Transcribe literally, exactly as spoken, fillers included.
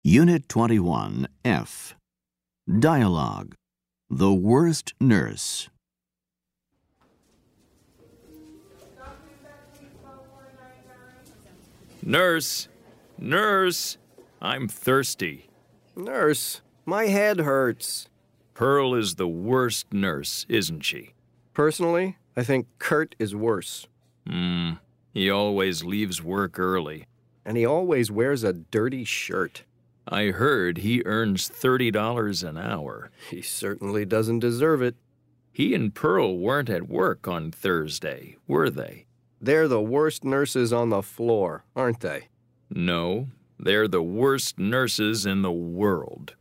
Unit twenty-one, F. Dialogue. The worst nurse. Nurse! Nurse! I'm thirsty. Nurse, my head hurts. Pearl is the worst nurse, isn't she? Personally, I think Kurt is worse. Hmm. He always leaves work early. And he always wears a dirty shirt. I heard he earns thirty dollars an hour. He certainly doesn't deserve it. He and Pearl weren't at work on Thursday, were they? They're the worst nurses on the floor, aren't they? No, they're the worst nurses in the world.